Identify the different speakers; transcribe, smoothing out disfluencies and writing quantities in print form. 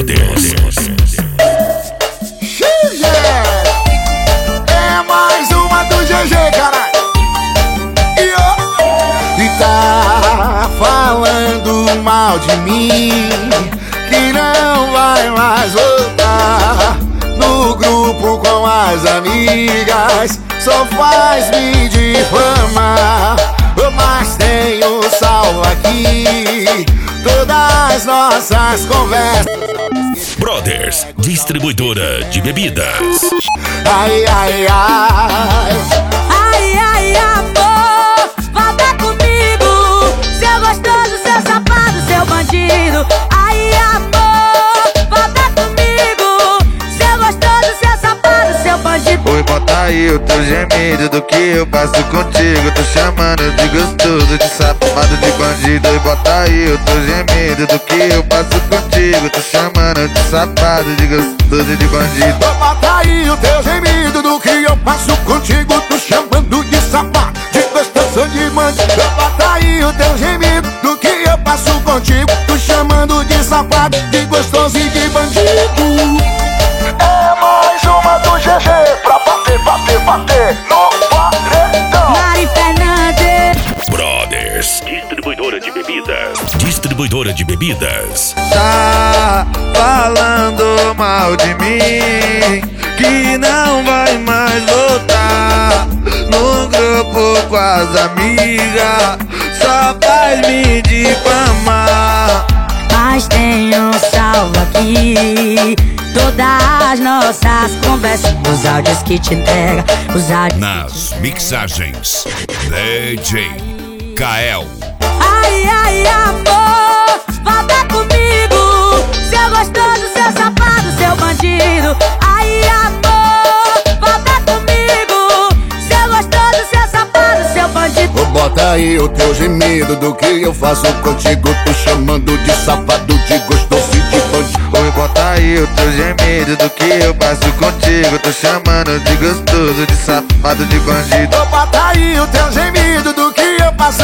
Speaker 1: Brothers.
Speaker 2: É mais uma do GG, caralho. E tá falando mal de mim, que não vai mais voltar no grupo com as amigas, só faz me difamar. Mas tenho salvo aqui todas as nossas conversas.
Speaker 1: Brothers, distribuidora de bebidas.
Speaker 2: Ai, ai, ai.
Speaker 3: Ai, ai, amor, volta comigo, seu gostoso, seu safado, seu bandido. Ai, amor, volta comigo, seu gostoso, seu safado, seu bandido.
Speaker 4: Oi, bota aí o teu gemido do que eu passo contigo. Tô chamando de gostoso, de safado, de bandido. Oi, bota aí o teu gemido do que eu passo contigo. Tô chamando de safado, de gostoso, de bandido.
Speaker 2: Bota aí o teu gemido do que eu passo contigo. Tô chamando de safado, de gostoso, de bandido. Bota aí o teu gemido do que eu passo contigo. Tô chamando de safado, de gostoso e de bandido. É mais uma do GG pra bater, bater, bater no paredão.
Speaker 3: Mari Fernandes.
Speaker 1: Brothers, distribuidora de bebidas. Distribuidora de bebidas.
Speaker 4: Tá falando mal de mim, que não vai mais voltar no grupo com as amigas, só faz me difamar.
Speaker 3: Mas tenho salvo aqui todas as nossas conversas, os áudios que te entrega, os áudios.
Speaker 1: Nas mixagens, DJ Kael.
Speaker 3: Ai, ai, amor, volta comigo, seu gostoso, seu safado, seu bandido. Ai, amor, volta comigo, seu gostoso, seu safado, seu bandido.
Speaker 2: Bota aí o teu gemido do que eu faço contigo. Tô chamando de safado, de gostoso e de bandido.
Speaker 4: Oi, bota aí o teu gemido do que eu passo contigo. Tô chamando de gostoso, de safado, de bandido.
Speaker 2: Bota aí o teu gemido do que eu passo